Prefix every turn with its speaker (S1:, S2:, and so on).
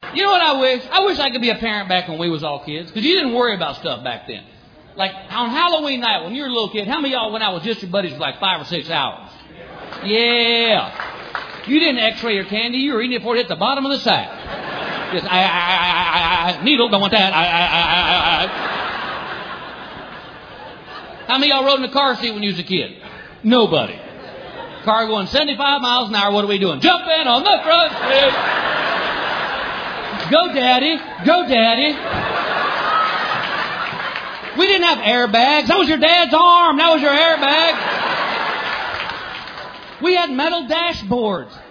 S1: You know what I wish? I wish I could be a parent back when we was all kids. Because you didn't worry about stuff back then. Like on Halloween night when you were a little kid, how many of y'all went out with just your buddies for like 5 or 6 hours? Yeah. You didn't x-ray your candy. You were eating it before it hit the bottom of the sack. Just, needle, don't want that. How many of y'all rode in the car seat when you was a kid? Nobody. Car going 75 miles an hour. What are we doing? Jumping on the front seat. Go, Daddy. Go, Daddy. We didn't have airbags. That was your dad's arm. That was your airbag. We had metal dashboards.